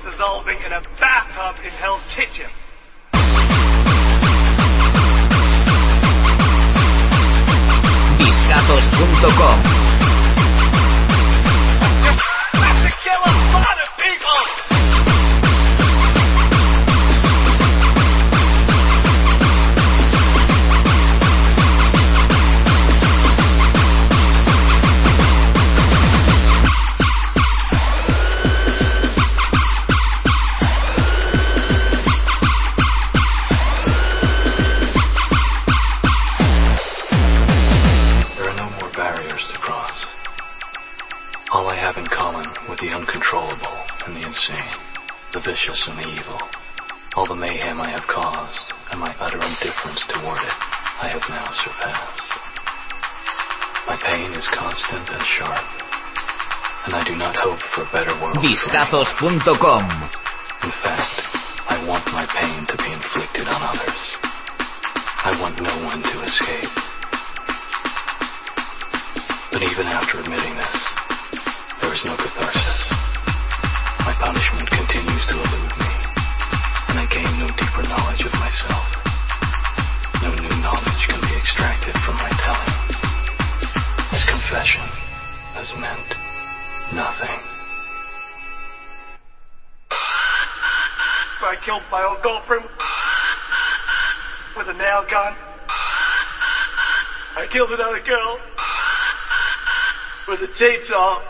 dissolving in a bathtub in Hell's Kitchen. Discazos.com. To kill a lot of people! The uncontrollable and the insane, the vicious and the evil, all the mayhem I have caused, and my utter indifference toward it, I have now surpassed. My pain is constant and sharp, and I do not hope for a better world. Discazos.com. In fact, I want my pain to be inflicted on others. I want no one to escape. But even after admitting this, there is no catharsis. My punishment continues to elude me, and I gain no deeper knowledge of myself. No new knowledge can be extracted from my telling. This confession has meant nothing. I killed my old girlfriend with a nail gun. I killed another girl with a chainsaw.